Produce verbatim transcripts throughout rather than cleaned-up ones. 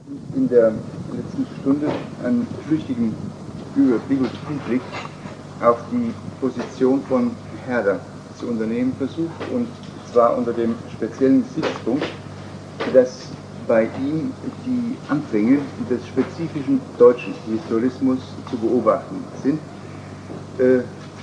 in der letzten Stunde einen flüchtigen Überblick und Hinblick auf die Position von Herder zu unternehmen versucht, und zwar unter dem speziellen Gesichtspunkt, dass bei ihm die Anfänge des spezifischen deutschen Historismus zu beobachten sind. Äh,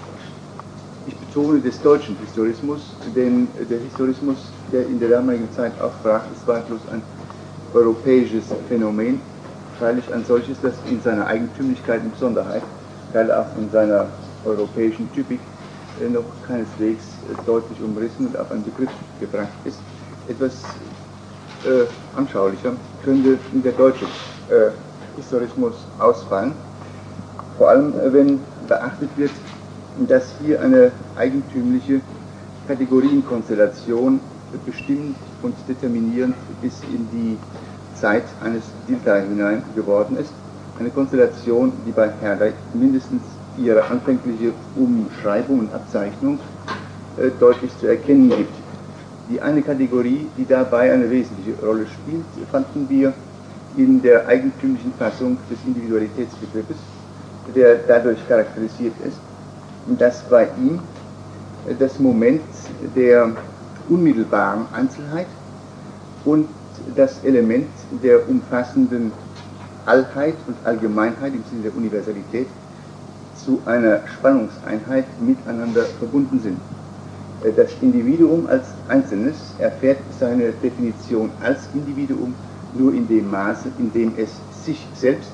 ich betone des deutschen Historismus, denn der Historismus, der in der damaligen Zeit aufbrach, ist zweifellos ein europäisches Phänomen, freilich ein solches, das in seiner Eigentümlichkeit und Besonderheit, teil auch in seiner europäischen Typik, äh, noch keineswegs äh, deutlich umrissen und auf einen Begriff gebracht ist. Etwas äh, anschaulicher könnte der deutsche äh, Historismus ausfallen, vor allem äh, wenn beachtet wird, dass hier eine eigentümliche Kategorienkonstellation bestimmt und determinierend bis in die Zeit eines Dilthey hinein geworden ist. Eine Konstellation, die bei Herder mindestens ihre anfängliche Umschreibung und Abzeichnung äh, deutlich zu erkennen gibt. Die eine Kategorie, die dabei eine wesentliche Rolle spielt, fanden wir in der eigentümlichen Fassung des Individualitätsbegriffes, der dadurch charakterisiert ist, dass bei ihm das Moment der unmittelbaren Einzelheit und das Element der umfassenden Allheit und Allgemeinheit im Sinne der Universalität zu einer Spannungseinheit miteinander verbunden sind. Das Individuum als Einzelnes erfährt seine Definition als Individuum nur in dem Maße, in dem es sich selbst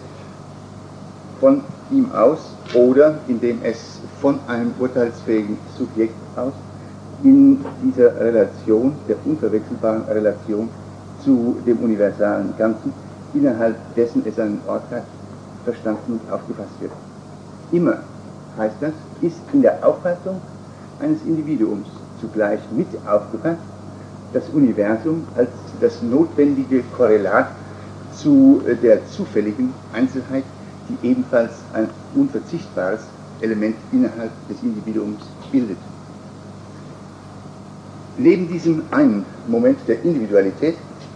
von ihm aus oder indem es von einem urteilsfähigen Subjekt aus in dieser Relation, der unverwechselbaren Relation zu dem universalen Ganzen, innerhalb dessen es einen Ort hat, verstanden und aufgefasst wird. Immer, heißt das, ist in der Auffassung eines Individuums zugleich mit aufgefasst das Universum als das notwendige Korrelat zu der zufälligen Einzelheit, die ebenfalls ein unverzichtbares Element innerhalb des Individuums bildet. Neben diesem einen Moment der Individualität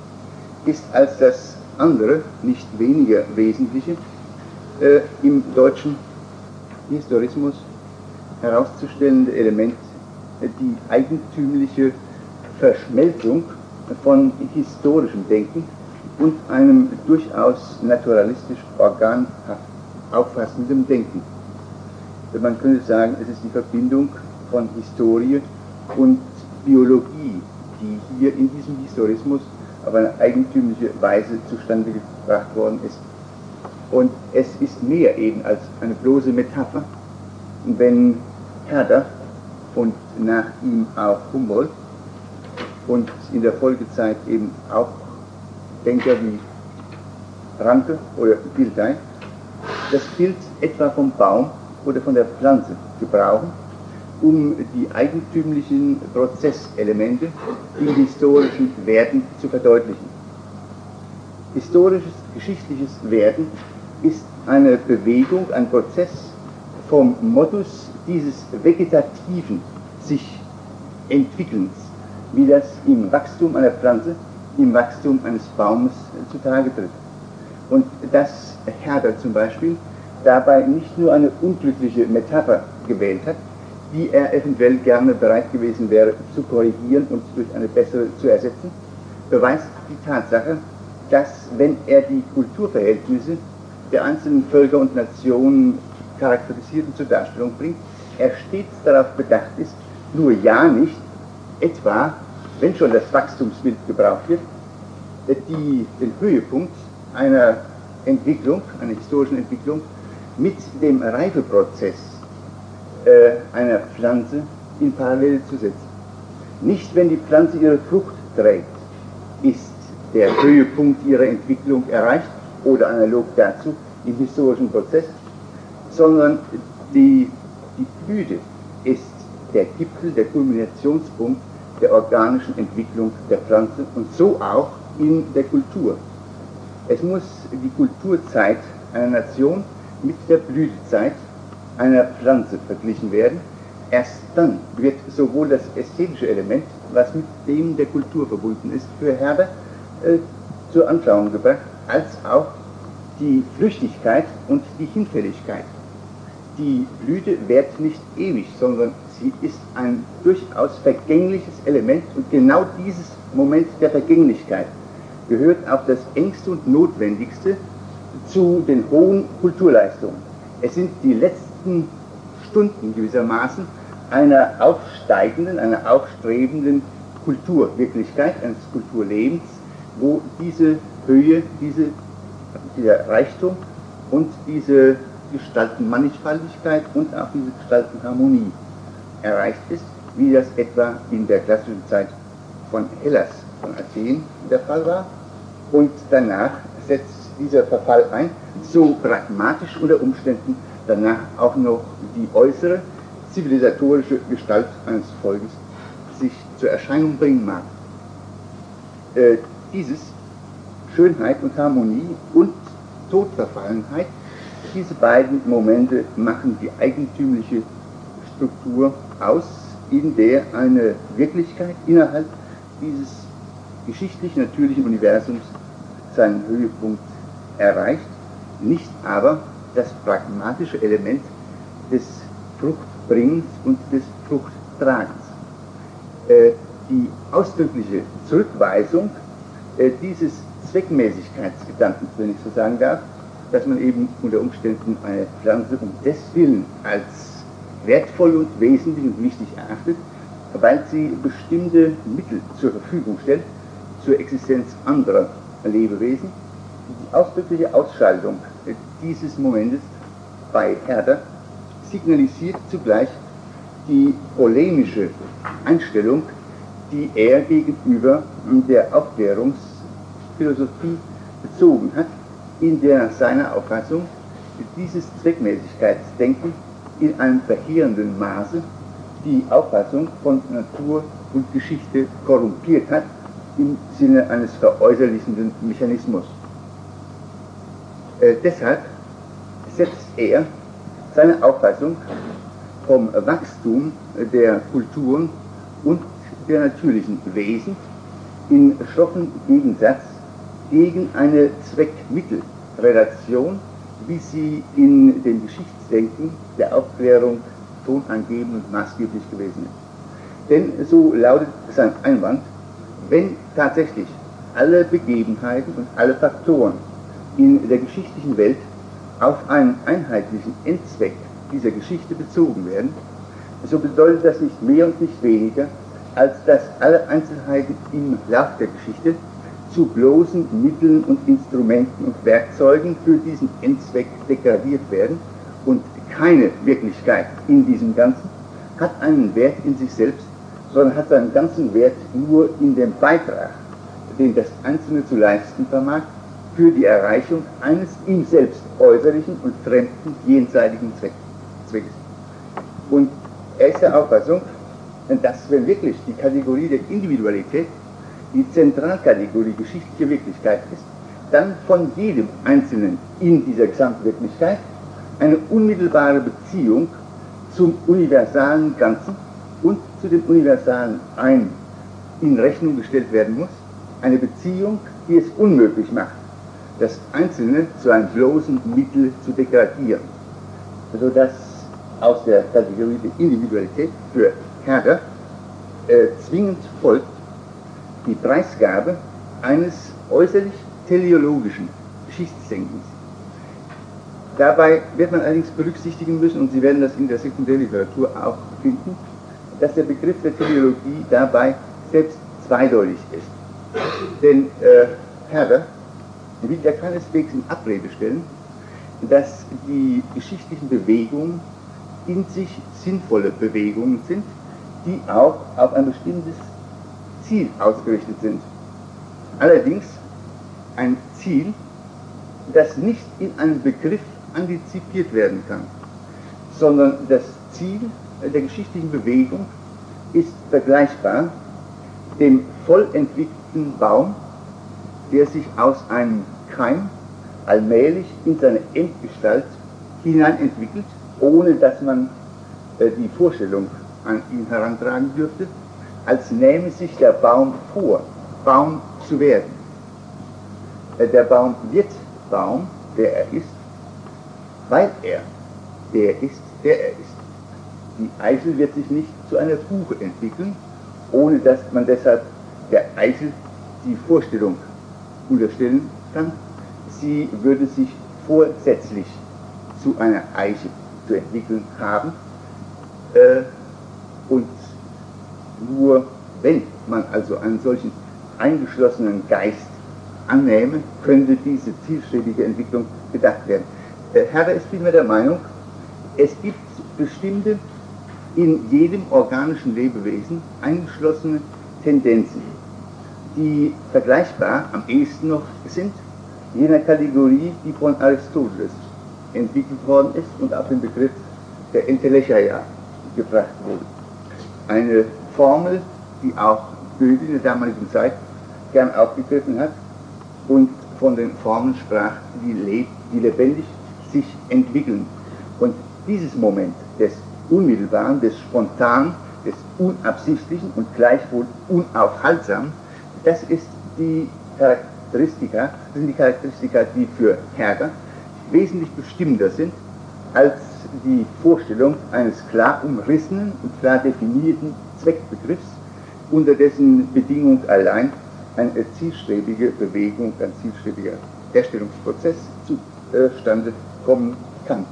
ist als das andere, nicht weniger wesentliche, äh, im deutschen Historismus herauszustellende Element die eigentümliche Verschmelzung von historischem Denken und einem durchaus naturalistisch organhaft auffassendem Denken. Man könnte sagen, es ist die Verbindung von Historie und Biologie, die hier in diesem Historismus auf eine eigentümliche Weise zustande gebracht worden ist. Und es ist mehr eben als eine bloße Metapher, wenn Herder und nach ihm auch Humboldt und in der Folgezeit eben auch Denker wie Ranke oder Dilthey das Bild etwa vom Baum oder von der Pflanze gebrauchen, um die eigentümlichen Prozesselemente im historischen Werden zu verdeutlichen. Historisches, geschichtliches Werden ist eine Bewegung, ein Prozess vom Modus dieses vegetativen sich Entwickelns, wie das im Wachstum einer Pflanze, im Wachstum eines Baumes zutage tritt. Und dass Herder zum Beispiel dabei nicht nur eine unglückliche Metapher gewählt hat, die er eventuell gerne bereit gewesen wäre zu korrigieren und durch eine bessere zu ersetzen, beweist die Tatsache, dass, wenn er die Kulturverhältnisse der einzelnen Völker und Nationen charakterisiert und zur Darstellung bringt, er stets darauf bedacht ist, nur ja nicht, etwa, wenn schon das Wachstumsbild gebraucht wird, die, den Höhepunkt einer Entwicklung, einer historischen Entwicklung, mit dem Reifeprozess äh, einer Pflanze in Parallele zu setzen. Nicht, wenn die Pflanze ihre Frucht trägt, ist der Höhepunkt ihrer Entwicklung erreicht oder analog dazu im historischen Prozess, sondern die, die Blüte ist der Gipfel, der Kulminationspunkt der organischen Entwicklung der Pflanze und so auch in der Kultur. Es muss die Kulturzeit einer Nation mit der Blütezeit einer Pflanze verglichen werden. Erst dann wird sowohl das ästhetische Element, was mit dem der Kultur verbunden ist, für Herder äh, zur Anschauung gebracht, als auch die Flüchtigkeit und die Hinfälligkeit. Die Blüte währt nicht ewig, sondern sie ist ein durchaus vergängliches Element, und genau dieses Moment der Vergänglichkeit gehört auf das engste und notwendigste zu den hohen Kulturleistungen. Es sind die letzten Stunden gewissermaßen einer aufsteigenden, einer aufstrebenden Kulturwirklichkeit, eines Kulturlebens, wo diese Höhe, diese, dieser Reichtum und diese Gestaltenmannigfaltigkeit und auch diese Gestaltenharmonie erreicht ist, wie das etwa in der klassischen Zeit von Hellas, von Athen der Fall war. Und danach setzt dieser Verfall ein, so pragmatisch unter Umständen danach auch noch die äußere zivilisatorische Gestalt eines Volkes sich zur Erscheinung bringen mag. Äh, dieses Schönheit und Harmonie und Todverfallenheit, diese beiden Momente machen die eigentümliche Struktur aus, in der eine Wirklichkeit innerhalb dieses geschichtlich natürlichen Universums seinen Höhepunkt erreicht, nicht aber das pragmatische Element des Fruchtbringens und des Fruchttragens. Äh, die ausdrückliche Zurückweisung äh, dieses Zweckmäßigkeitsgedankens, wenn ich so sagen darf, dass man eben unter Umständen eine Pflanze um des Willen als wertvoll und wesentlich und wichtig erachtet, weil sie bestimmte Mittel zur Verfügung stellt zur Existenz anderer Lebewesen. Die ausdrückliche Ausschaltung dieses Momentes bei Herder signalisiert zugleich die polemische Einstellung, die er gegenüber der Aufklärungsphilosophie bezogen hat, in der nach seiner Auffassung dieses Zweckmäßigkeitsdenken in einem verheerenden Maße die Auffassung von Natur und Geschichte korrumpiert hat im Sinne eines veräußerlichenden Mechanismus. Äh, deshalb setzt er seine Auffassung vom Wachstum der Kulturen und der natürlichen Wesen in schroffen Gegensatz gegen eine Zweck-Mittel-Relation, wie sie in dem Geschichtsdenken der Aufklärung tonangebend und maßgeblich gewesen ist. Denn so lautet sein Einwand: Wenn tatsächlich alle Begebenheiten und alle Faktoren in der geschichtlichen Welt auf einen einheitlichen Endzweck dieser Geschichte bezogen werden, so bedeutet das nicht mehr und nicht weniger, als dass alle Einzelheiten im Lauf der Geschichte zu bloßen Mitteln und Instrumenten und Werkzeugen für diesen Endzweck degradiert werden, und keine Wirklichkeit in diesem Ganzen hat einen Wert in sich selbst, sondern hat seinen ganzen Wert nur in dem Beitrag, den das Einzelne zu leisten vermag, für die Erreichung eines ihm selbst äußerlichen und fremden jenseitigen Zweck, Zweckes. Und er ist der Auffassung, dass, wenn wirklich die Kategorie der Individualität die Zentralkategorie geschichtlicher Wirklichkeit ist, dann von jedem Einzelnen in dieser Gesamtwirklichkeit eine unmittelbare Beziehung zum universalen Ganzen und zu dem universalen Ein in Rechnung gestellt werden muss, eine Beziehung, die es unmöglich macht, das Einzelne zu einem bloßen Mittel zu degradieren, sodass aus der Kategorie der Individualität für Herder äh, zwingend folgt die Preisgabe eines äußerlich teleologischen Geschichtsdenkens. Dabei wird man allerdings berücksichtigen müssen, und Sie werden das in der Sekundärliteratur auch finden, dass der Begriff der Teleologie dabei selbst zweideutig ist. Denn äh, Herder will ja keineswegs in Abrede stellen, dass die geschichtlichen Bewegungen in sich sinnvolle Bewegungen sind, die auch auf ein bestimmtes Ziel ausgerichtet sind. Allerdings ein Ziel, das nicht in einem Begriff antizipiert werden kann, sondern das Ziel der geschichtlichen Bewegung ist vergleichbar dem voll entwickelten Baum, der sich aus einem Keim allmählich in seine Endgestalt hinein entwickelt, ohne dass man äh, die Vorstellung an ihn herantragen dürfte, als nähme sich der Baum vor, Baum zu werden. Der Baum wird Baum, der er ist, weil er der ist, der er ist. Die Eichel wird sich nicht zu einer Buche entwickeln, ohne dass man deshalb der Eichel die Vorstellung unterstellen kann, sie würde sich vorsätzlich zu einer Eiche zu entwickeln haben. Äh, und nur wenn man also einen solchen eingeschlossenen Geist annähme, könnte diese zielstrebige Entwicklung gedacht werden. Äh, Herder ist vielmehr der Meinung, es gibt bestimmte in jedem organischen Lebewesen eingeschlossene Tendenzen, die vergleichbar am ehesten noch sind jener Kategorie, die von Aristoteles entwickelt worden ist und auf den Begriff der Entelecheia gebracht wurde. Eine Formel, die auch Goethe in der damaligen Zeit gern aufgegriffen hat und von den Formeln sprach, die, leb die lebendig sich entwickeln. Und dieses Moment des Unmittelbaren, des Spontanen, des Unabsichtlichen und gleichwohl Unaufhaltsamen, das ist die Charakteristika, das sind die Charakteristika, die für Herder wesentlich bestimmender sind als die Vorstellung eines klar umrissenen und klar definierten Zweckbegriffs, unter dessen Bedingung allein eine zielstrebige Bewegung, ein zielstrebiger Herstellungsprozess zustande kommen kann.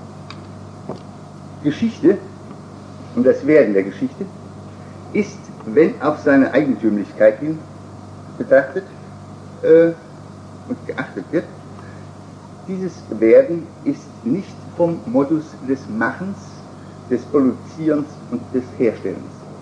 Geschichte und das Werden der Geschichte ist, wenn auf seine Eigentümlichkeit hin betrachtet äh, und geachtet wird, dieses Werden ist nicht vom Modus des Machens, des Produzierens und des Herstellens,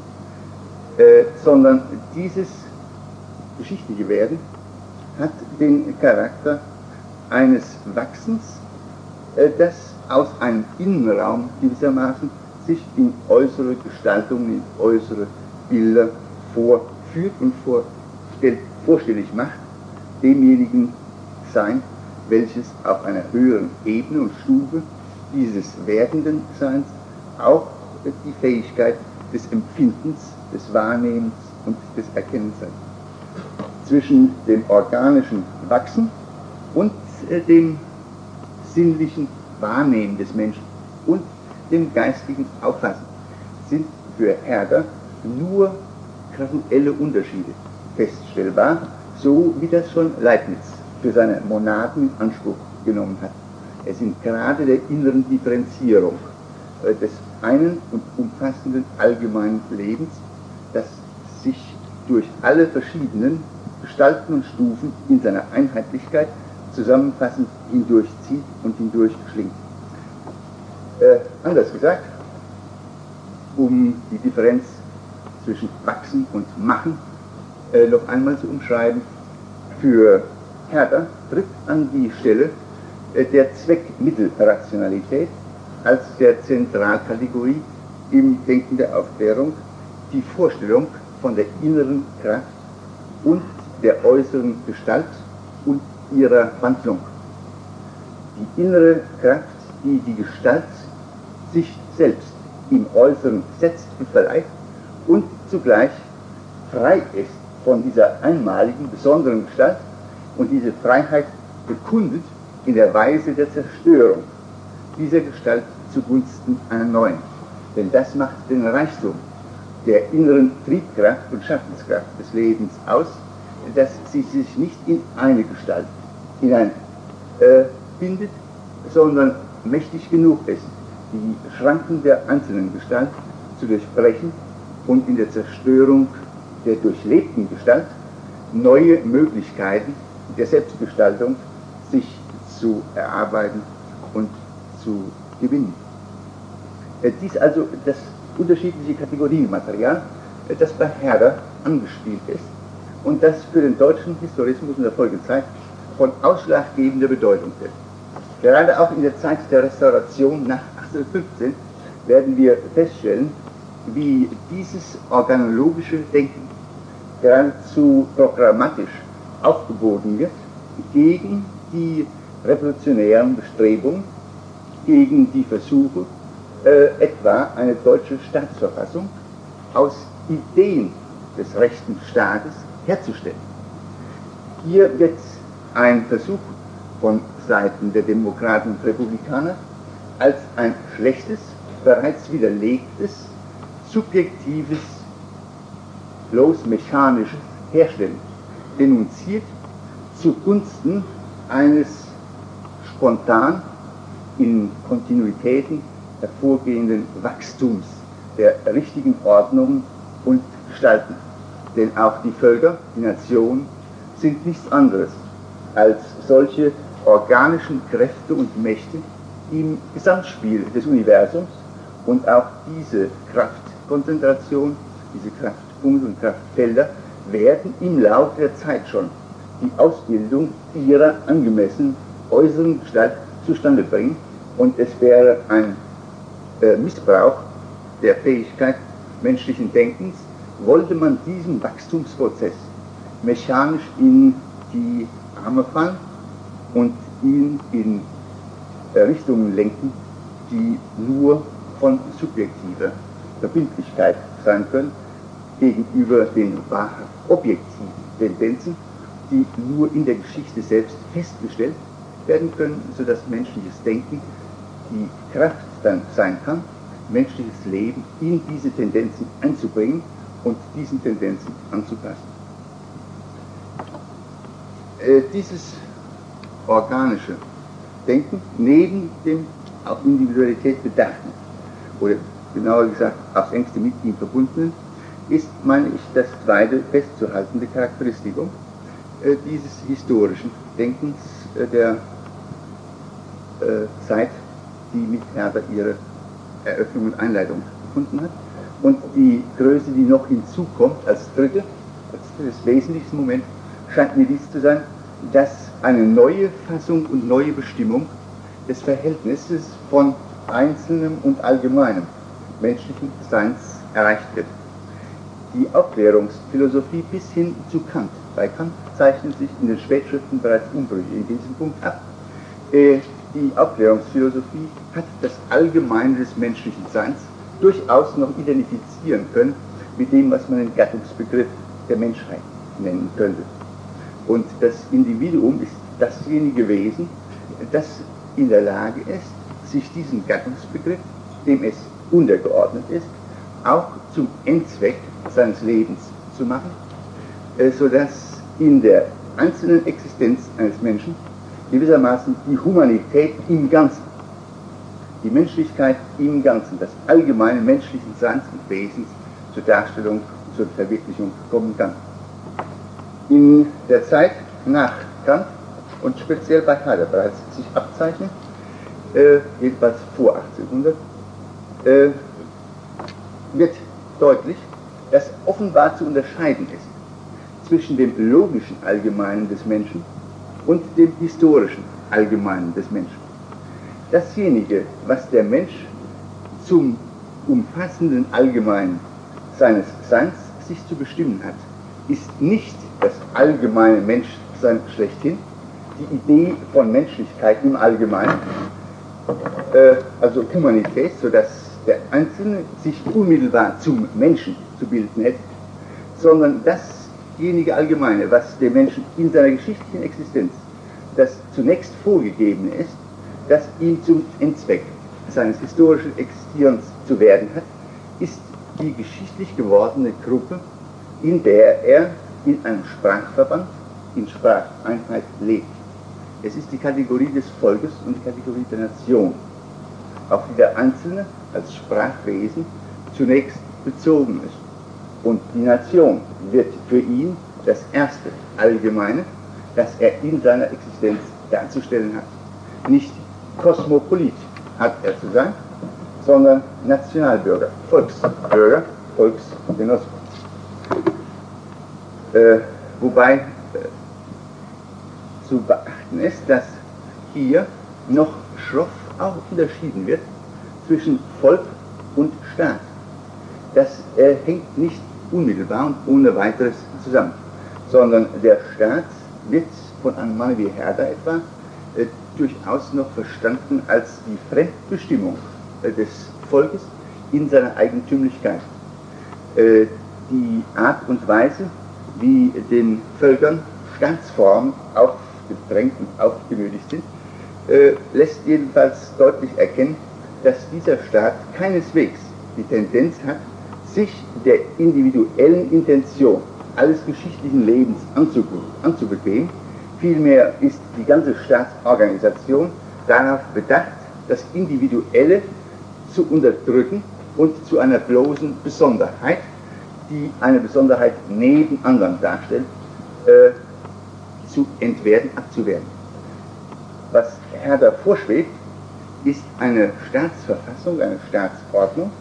äh, sondern dieses geschichtliche Werden hat den Charakter eines Wachsens, äh, das aus einem Innenraum gewissermaßen sich in äußere Gestaltungen, in äußere Bilder vorführt und vorstellt, vorstellig macht, demjenigen Sein, welches auf einer höheren Ebene und Stufe dieses werdenden Seins auch die Fähigkeit des Empfindens, des Wahrnehmens und des Erkennens hat. Zwischen dem organischen Wachsen und äh, dem sinnlichen Wahrnehmen des Menschen und dem geistigen Auffassen sind für Herder nur graduelle Unterschiede feststellbar, so wie das schon Leibniz für seine Monaden in Anspruch genommen hat. Es sind gerade der inneren Differenzierung äh, des einen und umfassenden allgemeinen Lebens, das sich durch alle verschiedenen Gestalten und Stufen in seiner Einheitlichkeit zusammenfassend hindurchzieht und hindurchschlingt. Äh, anders gesagt, um die Differenz zwischen Wachsen und Machen äh, noch einmal zu umschreiben, für Herder tritt an die Stelle äh, der Zweck-Mittel-Rationalität als der Zentralkategorie im Denken der Aufklärung die Vorstellung von der inneren Kraft und der äußeren Gestalt und ihrer Wandlung. Die innere Kraft, die die Gestalt sich selbst im Äußeren setzt und verleiht und zugleich frei ist von dieser einmaligen, besonderen Gestalt und diese Freiheit bekundet in der Weise der Zerstörung dieser Gestalt zugunsten einer neuen. Denn das macht den Reichtum der inneren Triebkraft und Schaffenskraft des Lebens aus, dass sie sich nicht in eine Gestalt hinein äh, bindet, sondern mächtig genug ist, die Schranken der einzelnen Gestalt zu durchbrechen und in der Zerstörung der durchlebten Gestalt neue Möglichkeiten der Selbstgestaltung sich zu erarbeiten und zu gewinnen. Äh, dies also das unterschiedliche Kategorienmaterial, äh, das bei Herder angespielt ist und das für den deutschen Historismus in der Folgezeit von ausschlaggebender Bedeutung wird. Gerade auch in der Zeit der Restauration nach achtzehnhundertfünfzehn werden wir feststellen, wie dieses organologische Denken geradezu programmatisch aufgeboten wird gegen die revolutionären Bestrebungen, gegen die Versuche, äh, etwa eine deutsche Staatsverfassung aus Ideen des rechten Staates herzustellen. Hier wird ein Versuch von Seiten der Demokraten und Republikaner, als ein schlechtes, bereits widerlegtes, subjektives, bloß mechanisches Herstellen denunziert, zugunsten eines spontan in Kontinuitäten hervorgehenden Wachstums der richtigen Ordnungen und Gestalten. Denn auch die Völker, die Nationen, sind nichts anderes als solche organischen Kräfte und Mächte im Gesamtspiel des Universums, und auch diese Kraftkonzentration, diese Kraftpunkte und Kraftfelder werden im Laufe der Zeit schon die Ausbildung ihrer angemessenen äußeren Gestalt zustande bringen, und es wäre ein äh, Missbrauch der Fähigkeit menschlichen Denkens, wollte man diesen Wachstumsprozess mechanisch in die Arme fallen und ihn in Richtungen lenken, die nur von subjektiver Verbindlichkeit sein können, gegenüber den wahrhaft objektiven Tendenzen, die nur in der Geschichte selbst festgestellt werden können, sodass menschliches Denken die Kraft dann sein kann, menschliches Leben in diese Tendenzen einzubringen und diesen Tendenzen anzupassen. Äh, dieses organische Denken neben dem auf Individualität bedachten, oder genauer gesagt aufs engste mit ihm verbundenen, ist, meine ich, das zweite festzuhaltende Charakteristikum äh, dieses historischen Denkens äh, der äh, Zeit, die mit Herder ihre Eröffnung und Einleitung gefunden hat. Und die Größe, die noch hinzukommt, als dritte, als drittes wesentliches Moment, scheint mir dies zu sein, dass eine neue Fassung und neue Bestimmung des Verhältnisses von einzelnem und allgemeinem menschlichen Seins erreicht wird. Die Aufklärungsphilosophie bis hin zu Kant, bei Kant zeichnen sich in den Spätschriften bereits Umbrüche in diesem Punkt ab. Äh, die Aufklärungsphilosophie hat das Allgemeine des menschlichen Seins durchaus noch identifizieren können mit dem, was man den Gattungsbegriff der Menschheit nennen könnte. Und das Individuum ist dasjenige Wesen, das in der Lage ist, sich diesen Gattungsbegriff, dem es untergeordnet ist, auch zum Endzweck seines Lebens zu machen, äh, sodass in der einzelnen Existenz eines Menschen gewissermaßen die Humanität im Ganzen, die Menschlichkeit im Ganzen, das allgemeine menschlichen Seins und Wesens zur Darstellung und zur Verwirklichung kommen kann. In der Zeit nach Kant und speziell bei Herder bereits sich abzeichnet, äh, jedenfalls vor achtzehnhundert, äh, wird deutlich, dass offenbar zu unterscheiden ist zwischen dem logischen Allgemeinen des Menschen und dem historischen Allgemeinen des Menschen. Dasjenige, was der Mensch zum umfassenden Allgemeinen seines Seins sich zu bestimmen hat, ist nicht das allgemeine Menschsein schlechthin, die Idee von Menschlichkeit im Allgemeinen, äh, also Humanität, sodass der Einzelne sich unmittelbar zum Menschen zu bilden hätte, sondern dasjenige Allgemeine, was dem Menschen in seiner geschichtlichen Existenz das zunächst vorgegebene ist, das ihm zum Endzweck seines historischen Existierens zu werden hat, ist die geschichtlich gewordene Gruppe, in der er in einem Sprachverband, in Spracheinheit lebt. Es ist die Kategorie des Volkes und die Kategorie der Nation, auf die der Einzelne als Sprachwesen zunächst bezogen ist. Und die Nation wird für ihn das erste Allgemeine, das er in seiner Existenz darzustellen hat. Nicht Kosmopolit hat er zu sein, sondern Nationalbürger, Volksbürger, Volksgenosse. Äh, wobei äh, zu beachten ist, dass hier noch schroff auch unterschieden wird zwischen Volk und Staat. Das äh, hängt nicht unmittelbar und ohne weiteres zusammen, sondern der Staat wird von einem Mann wie Herder etwa äh, durchaus noch verstanden als die Fremdbestimmung äh, des Volkes in seiner Eigentümlichkeit. Äh, die Art und Weise, wie den Völkern Staatsformen gedrängt und aufgenötigt sind, äh, lässt jedenfalls deutlich erkennen, dass dieser Staat keineswegs die Tendenz hat, sich der individuellen Intention alles geschichtlichen Lebens anzubequemen. Vielmehr ist die ganze Staatsorganisation darauf bedacht, das Individuelle zu unterdrücken und zu einer bloßen Besonderheit, die eine Besonderheit neben anderen darstellt, äh, zu entwerten, abzuwehren. Was Herder vorschwebt, ist eine Staatsverfassung, eine Staatsordnung,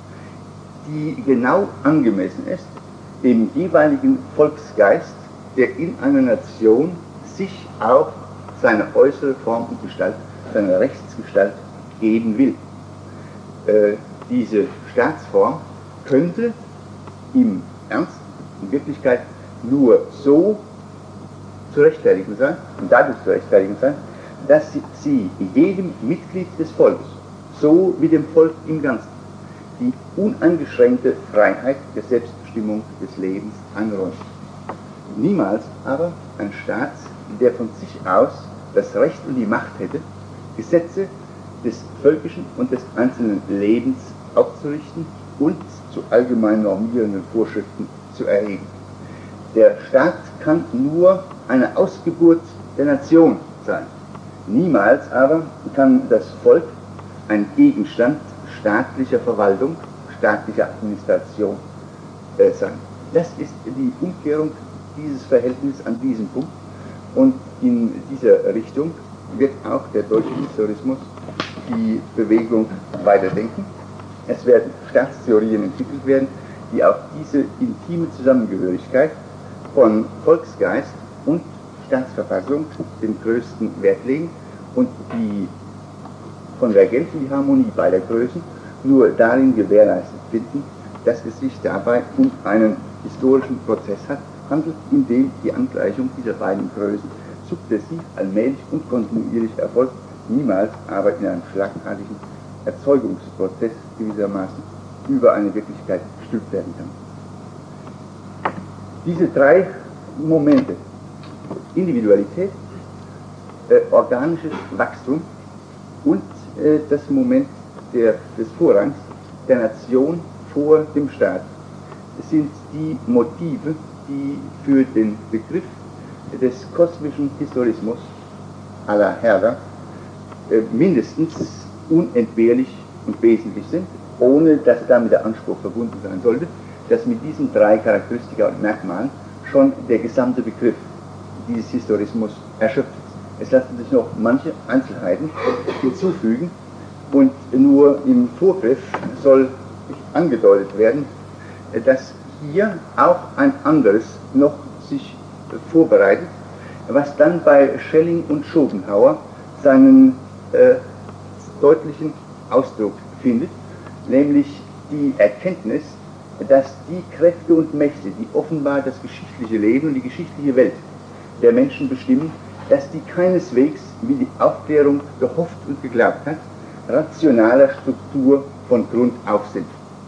die genau angemessen ist dem jeweiligen Volksgeist, der in einer Nation sich auch seine äußere Form und Gestalt, seine Rechtsgestalt geben will. Äh, diese Staatsform könnte im Ernst, in Wirklichkeit nur so zu rechtfertigen sein und dadurch zu rechtfertigen sein, dass sie, sie jedem Mitglied des Volkes, so wie dem Volk im Ganzen, die uneingeschränkte Freiheit der Selbstbestimmung des Lebens einräumt. Niemals aber ein Staat, der von sich aus das Recht und die Macht hätte, Gesetze des völkischen und des einzelnen Lebens aufzurichten und zu allgemein normierenden Vorschriften zu erheben. Der Staat kann nur eine Ausgeburt der Nation sein. Niemals aber kann das Volk ein Gegenstand staatlicher Verwaltung, staatlicher Administration äh, sein. Das ist die Umkehrung dieses Verhältnisses an diesem Punkt, und in dieser Richtung wird auch der deutsche Historismus die Bewegung weiterdenken. Es werden Staatstheorien entwickelt werden, die auf diese intime Zusammengehörigkeit von Volksgeist und Staatsverfassung den größten Wert legen und die Konvergenz und die Harmonie beider Größen nur darin gewährleistet finden, dass es sich dabei um einen historischen Prozess hat, handelt, in dem die Angleichung dieser beiden Größen sukzessiv, allmählich und kontinuierlich erfolgt, niemals aber in einem schlagartigen Erzeugungsprozess gewissermaßen über eine Wirklichkeit gestülpt werden kann. Diese drei Momente, Individualität, äh, organisches Wachstum und äh, das Moment der, des Vorrangs der Nation vor dem Staat, sind die Motive, die für den Begriff des kosmischen Historismus à la Herder äh, mindestens unentbehrlich und wesentlich sind, ohne dass damit der Anspruch verbunden sein sollte, dass mit diesen drei Charakteristika und Merkmalen schon der gesamte Begriff dieses Historismus erschöpft ist. Es lassen sich noch manche Einzelheiten hinzufügen, und nur im Vorgriff soll angedeutet werden, dass hier auch ein anderes noch sich vorbereitet, was dann bei Schelling und Schopenhauer seinen äh, deutlichen Ausdruck findet, nämlich die Erkenntnis, dass die Kräfte und Mächte, die offenbar das geschichtliche Leben und die geschichtliche Welt der Menschen bestimmen, dass die keineswegs, wie die Aufklärung gehofft und geglaubt hat, rationaler Struktur von Grund auf sind.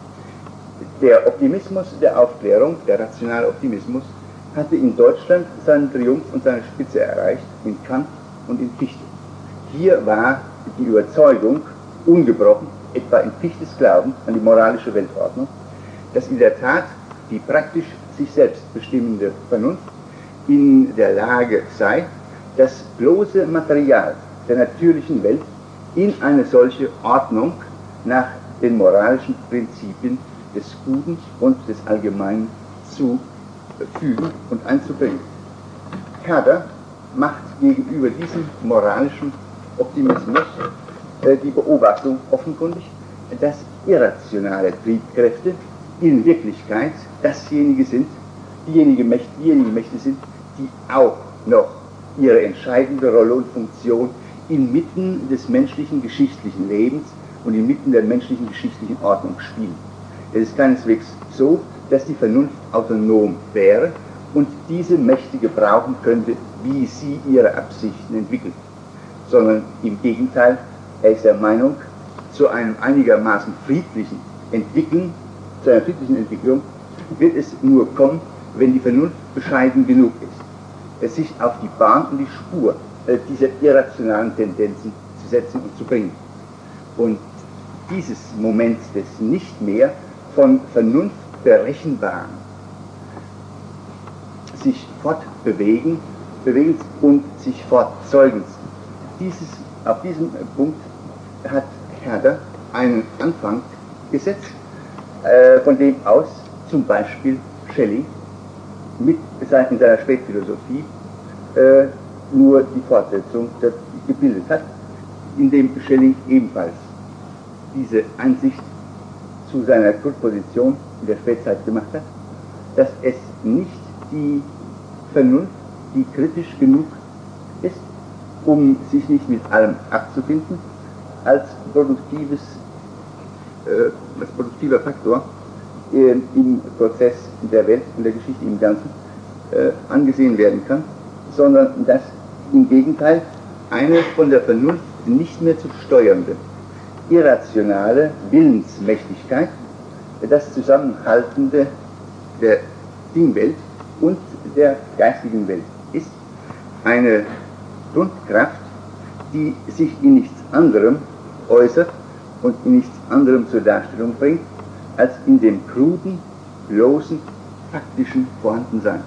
Der Optimismus der Aufklärung, der rationale Optimismus, hatte in Deutschland seinen Triumph und seine Spitze erreicht, in Kant und in Fichte. Hier war die Überzeugung ungebrochen, etwa in Fichtes Glauben an die moralische Weltordnung, dass in der Tat die praktisch sich selbst bestimmende Vernunft in der Lage sei, das bloße Material der natürlichen Welt in eine solche Ordnung nach den moralischen Prinzipien des Guten und des Allgemeinen zu fügen und einzubringen. Herder macht gegenüber diesem moralischen Optimismus äh, die Beobachtung offenkundig, dass irrationale Triebkräfte in Wirklichkeit dasjenige sind, diejenigen Mächte, diejenigen Mächte sind, die auch noch ihre entscheidende Rolle und Funktion inmitten des menschlichen geschichtlichen Lebens und inmitten der menschlichen geschichtlichen Ordnung spielen. Es ist keineswegs so, dass die Vernunft autonom wäre und diese Mächte gebrauchen könnte, wie sie ihre Absichten entwickelt, sondern im Gegenteil, er ist der Meinung, zu einem einigermaßen friedlichen Entwickeln, zu einer friedlichen Entwicklung wird es nur kommen, wenn die Vernunft bescheiden genug ist. äh, sich auf die Bahn und die Spur äh, dieser irrationalen Tendenzen zu setzen und zu bringen. Und dieses Moment des nicht mehr von Vernunft berechenbaren sich fortbewegen, Bewegens und sich fortzeugens. Dieses, auf diesem Punkt hat Herder einen Anfang gesetzt, äh, von dem aus zum Beispiel Shelley mit in seiner Spätphilosophie äh, nur die Fortsetzung gebildet hat, indem Shelley ebenfalls diese Ansicht zu seiner Grundposition in der Spätzeit gemacht hat, dass es nicht die Vernunft, die kritisch genug ist, um sich nicht mit allem abzufinden, als produktives, äh, als produktiver Faktor äh, im Prozess der Welt und der Geschichte im Ganzen äh, angesehen werden kann, sondern dass im Gegenteil eine von der Vernunft nicht mehr zu steuernde, irrationale Willensmächtigkeit, das Zusammenhaltende der Dingwelt und der geistigen Welt ist, eine Grundkraft, die sich in nichts anderem äußert und in nichts anderem zur Darstellung bringt, als in dem kruden, bloßen, faktischen Vorhandensein.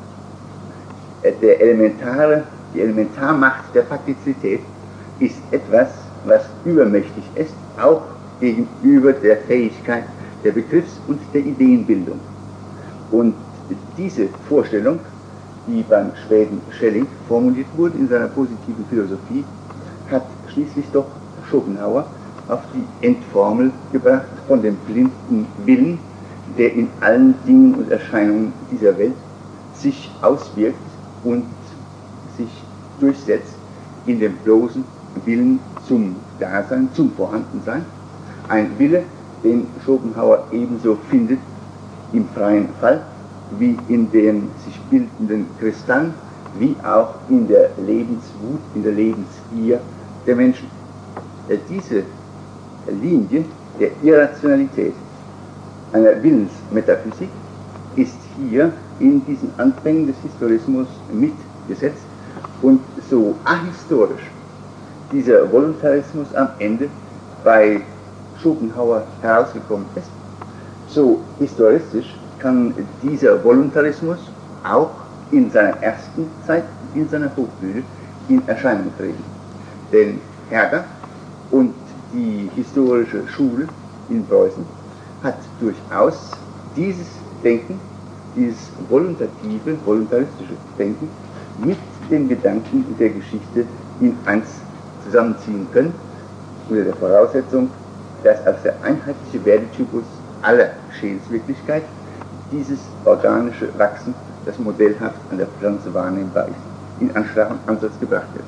Der elementare, die Elementarmacht der Faktizität ist etwas, was übermächtig ist, auch gegenüber der Fähigkeit der Begriffs- und der Ideenbildung. Und diese Vorstellung, die beim Schweden Schelling formuliert wurde in seiner positiven Philosophie, hat schließlich doch Schopenhauer auf die Endformel gebracht von dem blinden Willen, der in allen Dingen und Erscheinungen dieser Welt sich auswirkt und sich durchsetzt in dem bloßen Willen zum Dasein, zum Vorhandensein. Ein Wille, den Schopenhauer ebenso findet im freien Fall, wie in den sich bildenden Kristallen, wie auch in der Lebenswut, in der Lebensgier der Menschen. Diese Linie der Irrationalität einer Willensmetaphysik ist hier in diesen Anfängen des Historismus mitgesetzt, und so ahistorisch dieser Voluntarismus am Ende bei Schopenhauer herausgekommen ist, so historistisch kann dieser Voluntarismus auch in seiner ersten Zeit, in seiner Hochblüte, in Erscheinung treten. Denn Herder und die historische Schule in Preußen hat durchaus dieses Denken, dieses voluntative, voluntaristische Denken mit dem Gedanken der Geschichte in eins zusammenziehen können, unter der Voraussetzung, dass als der einheitliche Wertetypus aller Geschehenswirklichkeit dieses organische Wachsen, das modellhaft an der Pflanze wahrnehmbar ist, in Ansprache und Ansatz gebracht wird.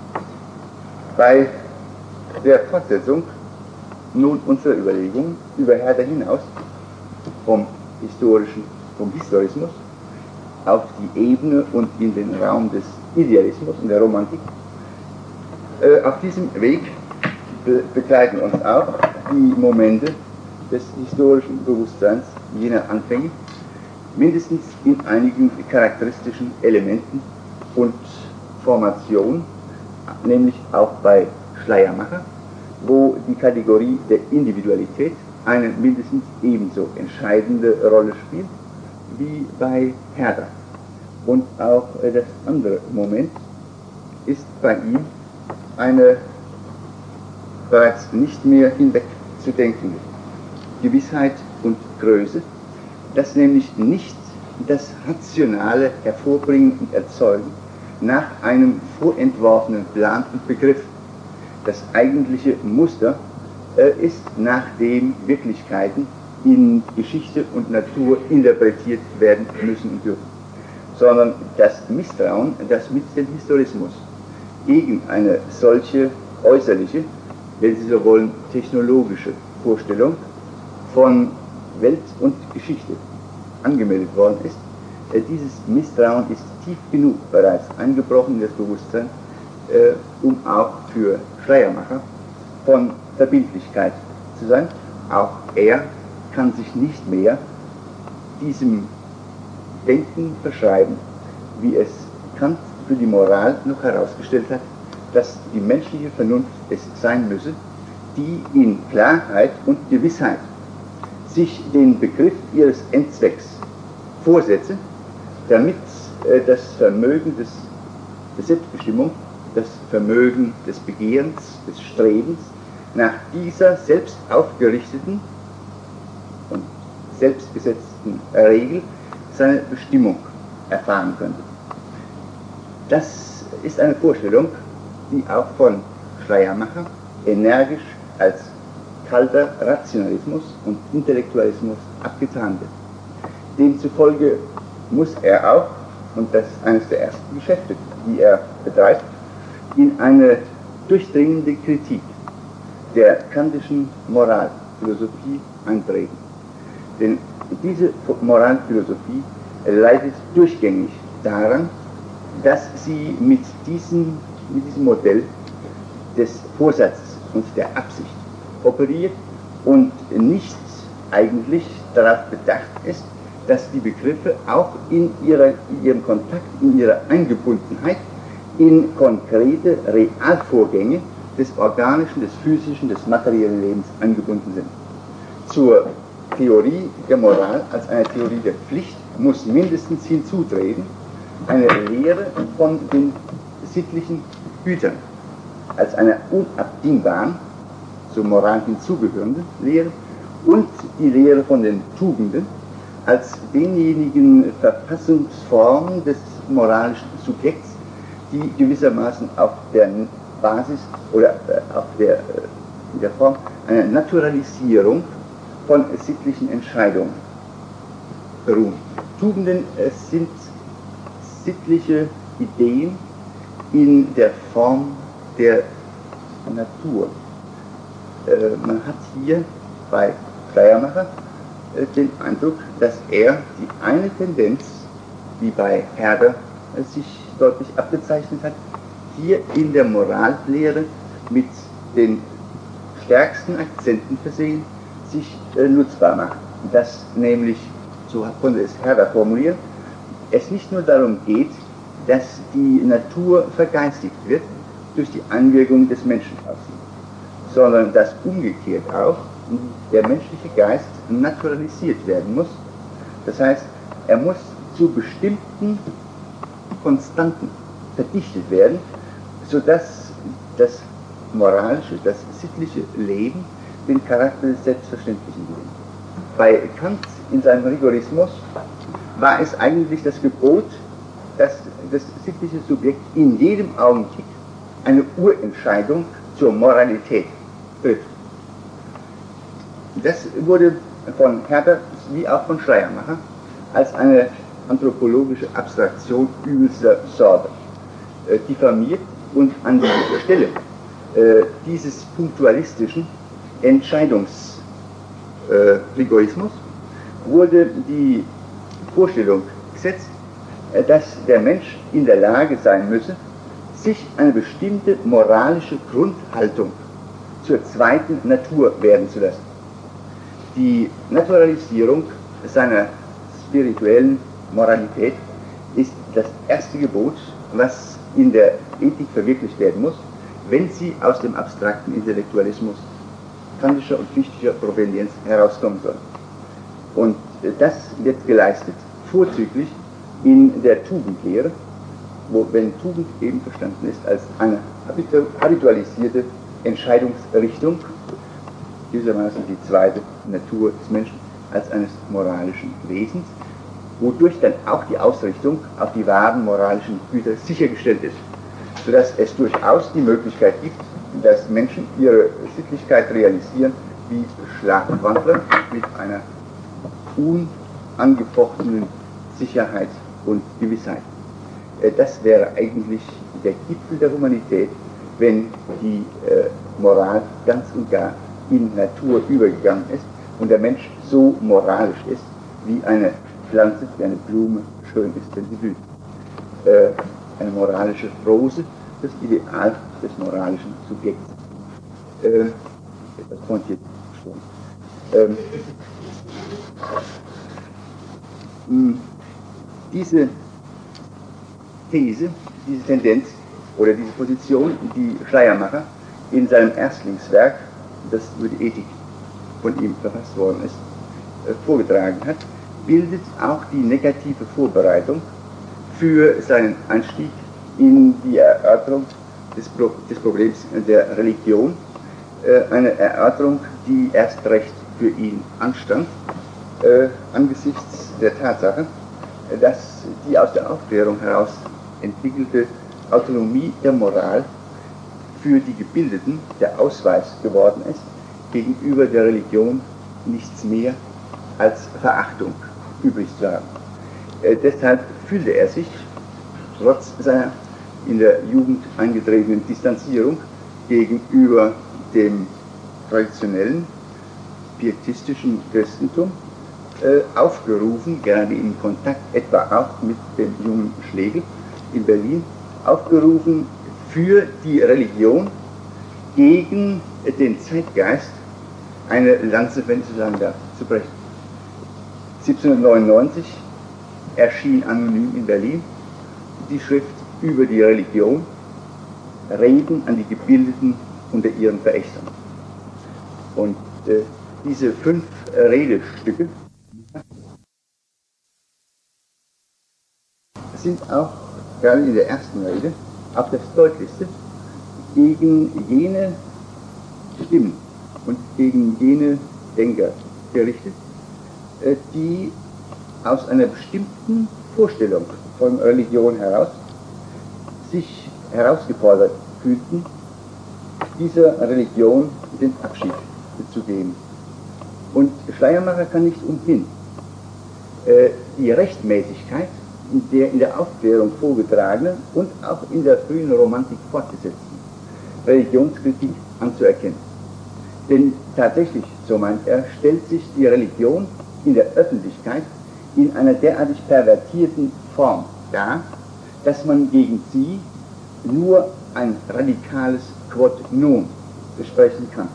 Bei der Fortsetzung nun unserer Überlegungen über Herder hinaus vom historischen, vom Historismus auf die Ebene und in den Raum des Idealismus und der Romantik. Äh, auf diesem Weg be begleiten uns auch die Momente des historischen Bewusstseins jener Anfänge, mindestens in einigen charakteristischen Elementen und Formationen, nämlich auch bei Schleiermacher, wo die Kategorie der Individualität eine mindestens ebenso entscheidende Rolle spielt wie bei Herder. Und auch äh, das andere Moment ist bei ihm eine bereits nicht mehr hinwegzudenkende Gewissheit und Größe, dass nämlich nicht das rationale Hervorbringen und Erzeugen nach einem vorentworfenen Plan und Begriff das eigentliche Muster äh, ist, nach dem Wirklichkeiten in Geschichte und Natur interpretiert werden müssen und dürfen, sondern das Misstrauen, das mit dem Historismus gegen eine solche äußerliche, wenn Sie so wollen, technologische Vorstellung von Welt und Geschichte angemeldet worden ist, äh, dieses Misstrauen ist tief genug bereits eingebrochen in das Bewusstsein, äh, um auch für Schleiermacher von Verbindlichkeit zu sein. Auch er kann sich nicht mehr diesem Denken verschreiben, wie es Kant für die Moral noch herausgestellt hat, dass die menschliche Vernunft es sein müsse, die in Klarheit und Gewissheit sich den Begriff ihres Endzwecks vorsetze, damit äh, das Vermögen des, der Selbstbestimmung, das Vermögen des Begehrens, des Strebens nach dieser selbst aufgerichteten und selbstgesetzten Regel seine Bestimmung erfahren könnte. Das ist eine Vorstellung, die auch von Schleiermacher energisch als kalter Rationalismus und Intellektualismus abgetan wird. Demzufolge muss er auch, und das ist eines der ersten Geschäfte, die er betreibt, in eine durchdringende Kritik der kantischen Moralphilosophie eintreten. Denn diese Moralphilosophie leidet durchgängig daran, dass sie mit diesem, mit diesem Modell des Vorsatzes und der Absicht operiert und nicht eigentlich darauf bedacht ist, dass die Begriffe auch in, ihrer, in ihrem Kontakt, in ihrer Eingebundenheit in konkrete Realvorgänge des organischen, des physischen, des materiellen Lebens eingebunden sind. Zur Theorie der Moral als eine Theorie der Pflicht muss mindestens hinzutreten eine Lehre von den sittlichen Gütern als einer unabdingbaren, zur Moral hinzugehörenden Lehre und die Lehre von den Tugenden als denjenigen Verfassungsformen des moralischen Subjekts, die gewissermaßen auf der Basis oder äh, auf der, äh, in der Form einer Naturalisierung von sittlichen Entscheidungen beruhen. Tugenden äh, sind sittliche Ideen in der Form der Natur. Äh, man hat hier bei Schleiermacher äh, den Eindruck, dass er die eine Tendenz, die bei Herder äh, sich deutlich abgezeichnet hat, hier in der Morallehre mit den stärksten Akzenten versehen, sich äh, nutzbar macht. Dass nämlich, so konnte es Herder formulieren, es nicht nur darum geht, dass die Natur vergeistigt wird durch die Einwirkung des Menschen auf sie, sondern dass umgekehrt auch der menschliche Geist naturalisiert werden muss. Das heißt, er muss zu bestimmten Konstanten verdichtet werden, sodass das moralische, das sittliche Leben den Charakter des Selbstverständlichen gewinnt. Bei Kant in seinem Rigorismus war es eigentlich das Gebot, dass das sittliche Subjekt in jedem Augenblick eine Urentscheidung zur Moralität trifft. Das wurde von Herder wie auch von Schleiermacher als eine anthropologische Abstraktion übelster Sorte äh, diffamiert und an die Stelle äh, dieses punktualistischen Entscheidungsrigorismus äh, wurde die Vorstellung gesetzt, äh, dass der Mensch in der Lage sein müsse, sich eine bestimmte moralische Grundhaltung zur zweiten Natur werden zu lassen. Die Naturalisierung seiner spirituellen Moralität ist das erste Gebot, was in der Ethik verwirklicht werden muss, wenn sie aus dem abstrakten Intellektualismus kantischer und fichtischer Provenienz herauskommen soll. Und das wird geleistet, vorzüglich in der Tugendlehre, wo, wenn Tugend eben verstanden ist als eine habitualisierte Entscheidungsrichtung, gewissermaßen die zweite Natur des Menschen als eines moralischen Wesens, wodurch dann auch die Ausrichtung auf die wahren moralischen Güter sichergestellt ist, sodass es durchaus die Möglichkeit gibt, dass Menschen ihre Sittlichkeit realisieren wie Schlagwandler mit einer unangefochtenen Sicherheit und Gewissheit. Das wäre eigentlich der Gipfel der Humanität, wenn die äh, Moral ganz und gar in Natur übergegangen ist und der Mensch so moralisch ist, wie eine Pflanze, wie eine Blume schön ist, wenn sie blüht. Äh, eine moralische Rose, das Ideal des moralischen Subjekts. Äh, etwas pointiert schon. Ähm, mh, diese These diese Tendenz oder diese Position, die Schleiermacher in seinem Erstlingswerk, das über die Ethik von ihm verfasst worden ist, vorgetragen hat, bildet auch die negative Vorbereitung für seinen Einstieg in die Erörterung des, Pro des Problems der Religion, äh, eine Erörterung, die erst recht für ihn anstand, äh, angesichts der Tatsache, dass die aus der Aufklärung heraus entwickelte Autonomie der Moral für die Gebildeten der Ausweis geworden ist, gegenüber der Religion nichts mehr als Verachtung übrig zu haben. Äh, deshalb fühlte er sich, trotz seiner in der Jugend eingetretenen Distanzierung gegenüber dem traditionellen pietistischen Christentum, äh, aufgerufen, gerade im Kontakt etwa auch mit dem jungen Schlegel in Berlin, aufgerufen, für die Religion gegen den Zeitgeist eine Lanze, wenn ich so sagen darf, zu brechen. siebzehnhundertneunundneunzig erschien anonym in Berlin die Schrift über die Religion, Reden an die Gebildeten unter ihren Verächtern. Und äh, diese fünf äh, Redestücke sind auch gerade in der ersten Rede auf das deutlichste gegen jene Stimmen und gegen jene Denker gerichtet, äh, die aus einer bestimmten Vorstellung von Religion heraus sich herausgefordert fühlten, dieser Religion den Abschied zu geben. Und Schleiermacher kann nicht umhin, äh, die Rechtmäßigkeit in der in der Aufklärung vorgetragenen und auch in der frühen Romantik fortgesetzten Religionskritik anzuerkennen. Denn tatsächlich, so meint er, stellt sich die Religion in der Öffentlichkeit in einer derartig pervertierten Form dar, dass man gegen sie nur ein radikales Quod non besprechen kann.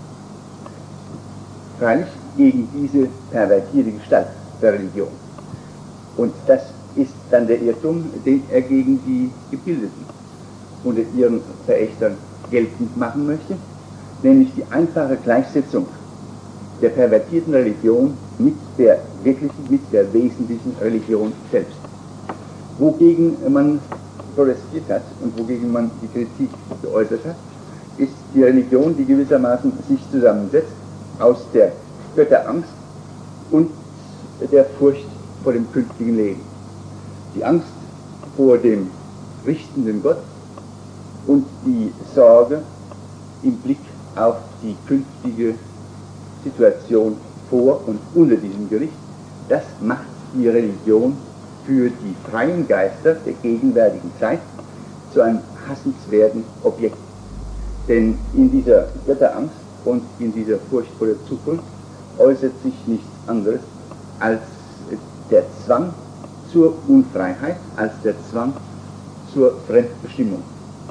Freilich gegen diese pervertierte Gestalt der Religion. Und das ist dann der Irrtum, den er gegen die Gebildeten unter ihren Verächtern geltend machen möchte, nämlich die einfache Gleichsetzung der pervertierten Religion mit der wirklichen, mit der wesentlichen Religion selbst. Wogegen man protestiert hat und wogegen man die Kritik geäußert hat, ist die Religion, die gewissermaßen sich zusammensetzt aus der Götterangst und der Furcht vor dem künftigen Leben. Die Angst vor dem richtenden Gott und die Sorge im Blick auf die künftige Situation vor und unter diesem Gericht, das macht die Religion für die freien Geister der gegenwärtigen Zeit zu einem hassenswerten Objekt. Denn in dieser Götterangst und in dieser Furcht vor der Zukunft äußert sich nichts anderes als der Zwang zur Unfreiheit, als der Zwang zur Fremdbestimmung.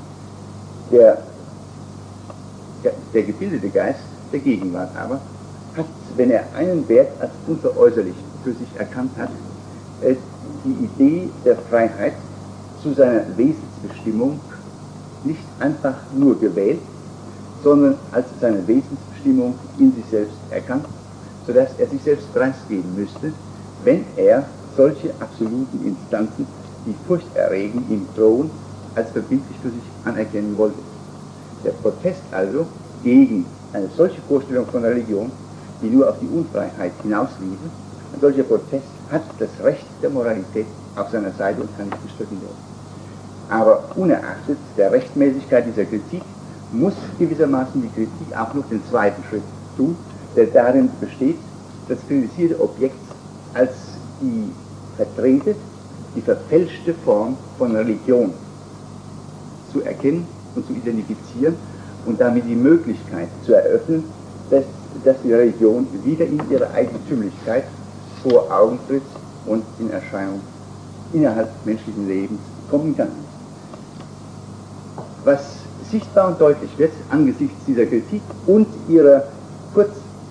Der, der gebildete Geist der Gegenwart aber hat, wenn er einen Wert als unveräußerlich für sich erkannt hat, die Idee der Freiheit zu seiner Wesensbestimmung nicht einfach nur gewählt, sondern als seine Wesensbestimmung in sich selbst erkannt, sodass er sich selbst preisgeben müsste, wenn er solche absoluten Instanzen, die Furcht erregen, ihm drohen, als verbindlich für sich anerkennen wollte. Der Protest also gegen eine solche Vorstellung von Religion, die nur auf die Unfreiheit hinausliefe, ein solcher Protest hat das Recht der Moralität auf seiner Seite und kann nicht bestritten werden. Aber unerachtet der Rechtmäßigkeit dieser Kritik muss gewissermaßen die Kritik auch noch den zweiten Schritt tun, der darin besteht, das kritisierte Objekt als die verdrehte, die verfälschte Form von Religion zu erkennen und zu identifizieren und damit die Möglichkeit zu eröffnen, dass, dass die Religion wieder in ihre Eigentümlichkeit vor Augen tritt und in Erscheinung innerhalb menschlichen Lebens kommen kann. Was sichtbar und deutlich wird angesichts dieser Kritik und ihrer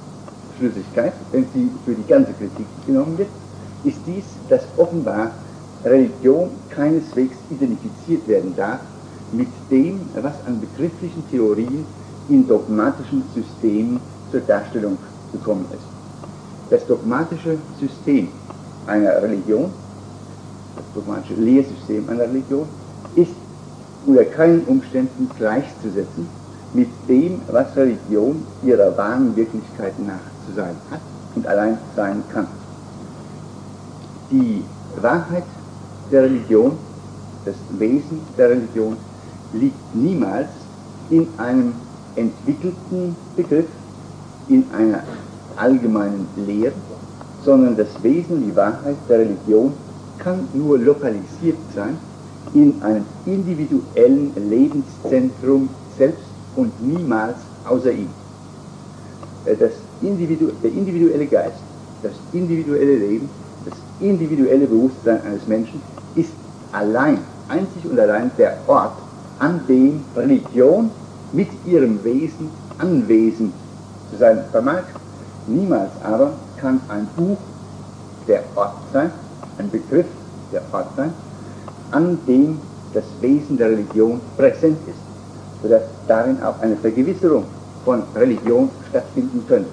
Kurzschlüssigkeit, wenn sie für die ganze Kritik genommen wird, ist dies, dass offenbar Religion keineswegs identifiziert werden darf mit dem, was an begrifflichen Theorien in dogmatischen Systemen zur Darstellung gekommen ist. Das dogmatische System einer Religion, das dogmatische Lehrsystem einer Religion, ist unter keinen Umständen gleichzusetzen mit dem, was Religion ihrer wahren Wirklichkeit nach zu sein hat und allein sein kann. Die Wahrheit der Religion, das Wesen der Religion, liegt niemals in einem entwickelten Begriff, in einer allgemeinen Lehre, sondern das Wesen, die Wahrheit der Religion kann nur lokalisiert sein in einem individuellen Lebenszentrum selbst und niemals außer ihm. Das Individu- der individuelle Geist, das individuelle Leben, das individuelle Bewusstsein eines Menschen ist allein, einzig und allein der Ort, an dem Religion mit ihrem Wesen anwesend zu sein vermag. Niemals aber kann ein Buch der Ort sein, ein Begriff der Ort sein, an dem das Wesen der Religion präsent ist, sodass darin auch eine Vergewisserung von Religion stattfinden könnte.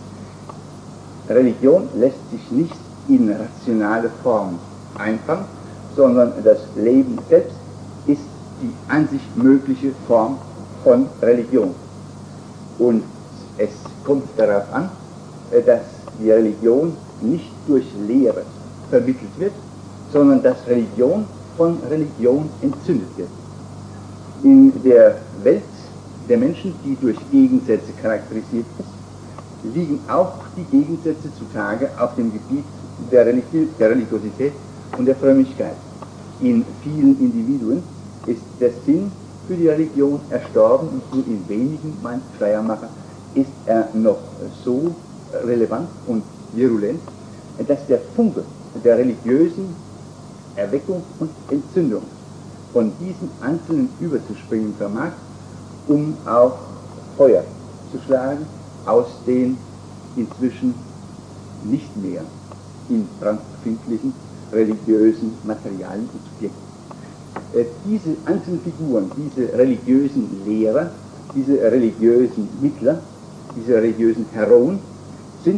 Religion lässt sich nicht in rationale Form einfangen, sondern das Leben selbst ist die an sich mögliche Form von Religion. Und es kommt darauf an, dass die Religion nicht durch Lehre vermittelt wird, sondern dass Religion von Religion entzündet wird. In der Welt der Menschen, die durch Gegensätze charakterisiert ist, liegen auch die Gegensätze zutage auf dem Gebiet der, Religi- der Religiosität und der Frömmigkeit. In vielen Individuen ist der Sinn für die Religion erstorben und nur in wenigen, meint Schleiermacher, ist er noch so relevant und virulent, dass der Funke der religiösen Erweckung und Entzündung von diesen Einzelnen überzuspringen vermag, um auch Feuer zu schlagen aus den inzwischen nicht mehr in Brand befindlichen religiösen Materialien und Subjekten. Äh, diese einzelnen Figuren, diese religiösen Lehrer, diese religiösen Mittler, diese religiösen Heroen sind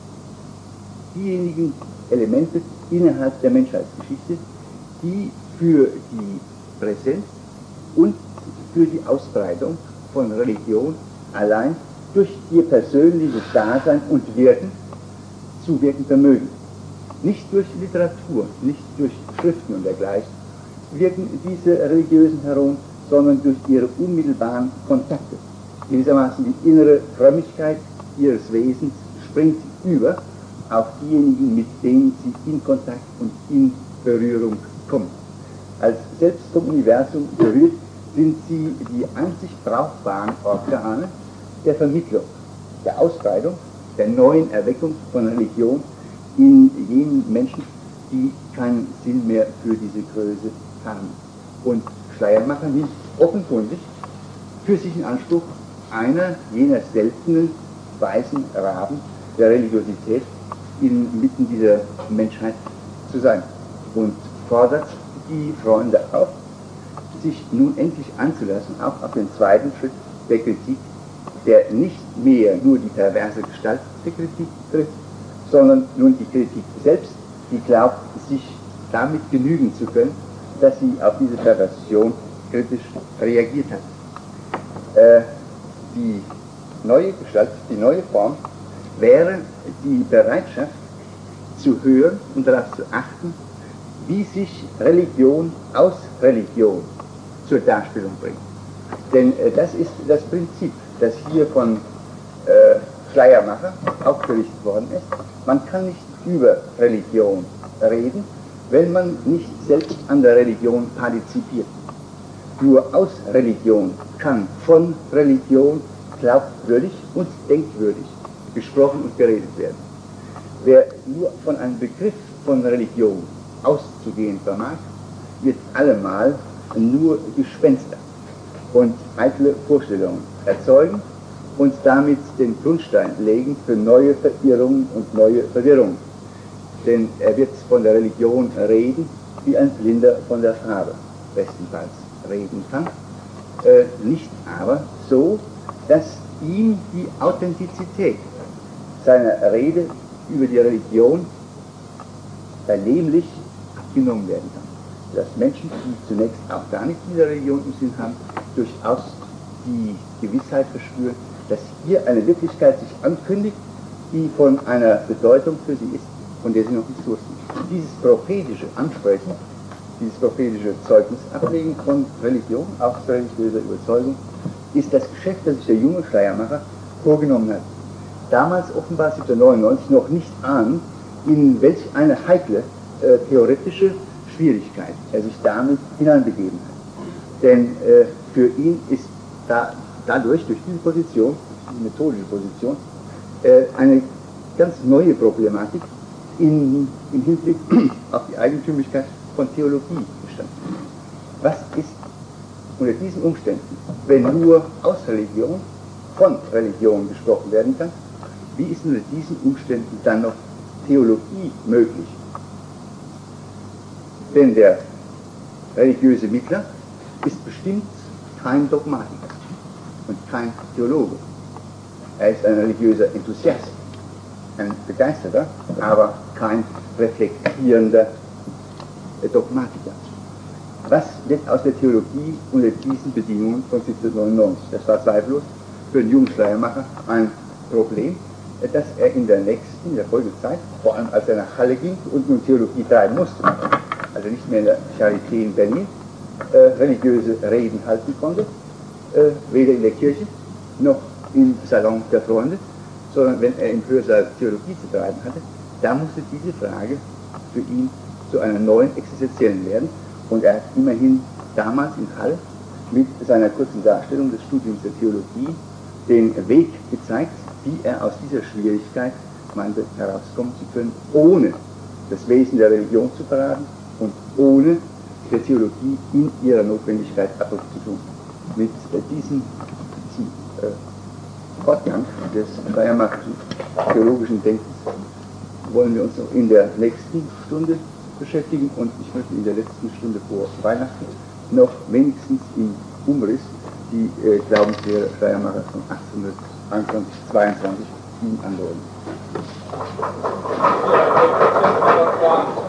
diejenigen Elemente innerhalb der Menschheitsgeschichte, die für die Präsenz und für die Ausbreitung von Religion allein durch ihr persönliches Dasein und Wirken zu wirken vermögen. Nicht durch Literatur, nicht durch Schriften und dergleichen wirken diese religiösen Heroen, sondern durch ihre unmittelbaren Kontakte. Gewissermaßen die innere Frömmigkeit ihres Wesens springt über auf diejenigen, mit denen sie in Kontakt und in Berührung kommen. Als selbst vom Universum berührt, sind sie die einzig brauchbaren Organe der Vermittlung, der Ausbreitung, der neuen Erweckung von Religion in jenen Menschen, die keinen Sinn mehr für diese Größe haben. Und Schleiermacher nimmt offenkundig für sich in Anspruch, einer jener seltenen weißen Raben der Religiosität inmitten dieser Menschheit zu sein und fordert die Freunde auf, sich nun endlich anzulassen, auch auf den zweiten Schritt der Kritik, der nicht mehr nur die perverse Gestalt der Kritik trifft, sondern nun die Kritik selbst, die glaubt, sich damit genügen zu können, dass sie auf diese Perversion kritisch reagiert hat. Äh, die neue Gestalt, die neue Form wäre die Bereitschaft zu hören und darauf zu achten, wie sich Religion aus Religion zur Darstellung bringt. Denn äh, das ist das Prinzip, das hier von äh, Schleiermacher aufgerichtet worden ist. Man kann nicht über Religion reden, wenn man nicht selbst an der Religion partizipiert. Nur aus Religion kann von Religion glaubwürdig und denkwürdig gesprochen und geredet werden. Wer nur von einem Begriff von Religion auszugehen vermag, wird allemal nur Gespenster und eitle Vorstellungen erzeugen und damit den Grundstein legen für neue Verirrungen und neue Verwirrungen. Denn er wird von der Religion reden wie ein Blinder von der Farbe bestenfalls reden kann, äh, nicht aber so, dass ihm die Authentizität seiner Rede über die Religion vernehmlich abgenommen werden kann. Dass Menschen, die zunächst auch gar nichts mit der Religion im Sinn haben, durchaus die Gewissheit verspüren, dass hier eine Wirklichkeit sich ankündigt, die von einer Bedeutung für sie ist, von der sie noch nichts wussten. Dieses prophetische Ansprechen, dieses prophetische Zeugnis ablegen von Religion, auch religiöser Überzeugung, ist das Geschäft, das sich der junge Schleiermacher vorgenommen hat. Damals offenbar siebzehnhundertneunundneunzig noch nicht ahnen, in welch eine heikle äh, theoretische Schwierigkeit er sich damit hineinbegeben hat. Denn äh, für ihn ist da, dadurch, durch diese Position, diese methodische Position, äh, eine ganz neue Problematik in, im Hinblick auf die Eigentümlichkeit von Theologie gestanden. Was ist unter diesen Umständen, wenn nur aus Religion, von Religion gesprochen werden kann, wie ist unter diesen Umständen dann noch Theologie möglich? Denn der religiöse Mittler ist bestimmt kein Dogmatiker und kein Theologe. Er ist ein religiöser Enthusiast, ein Begeisterter, aber kein reflektierender Dogmatiker. Was wird aus der Theologie unter diesen Bedingungen von siebzehnhundertneunundneunzig? Das war zweifellos für den jungen Schleiermacher ein Problem, dass er in der nächsten, in der Folgezeit, vor allem als er nach Halle ging und nun Theologie treiben musste, also nicht mehr in der Charité in Berlin, äh, religiöse Reden halten konnte, äh, weder in der Kirche noch im Salon der Freunde, sondern wenn er im Hörsaal Theologie zu treiben hatte, da musste diese Frage für ihn zu einer neuen existenziellen werden. Und er hat immerhin damals in Halle mit seiner kurzen Darstellung des Studiums der Theologie den Weg gezeigt, wie er aus dieser Schwierigkeit meinte, herauskommen zu können, ohne das Wesen der Religion zu verraten und ohne der Theologie in ihrer Notwendigkeit Abbruch zu tun. Mit äh, diesem, diesem äh, Fortgang des Schleiermacherischen theologischen Denkens wollen wir uns noch in der nächsten Stunde beschäftigen, und ich möchte in der letzten Stunde vor Weihnachten noch wenigstens im Umriss die äh, Glaubenslehre Schleiermacher von achtzehnhunderteinundzwanzig zweiundzwanzig Ihnen andeuten.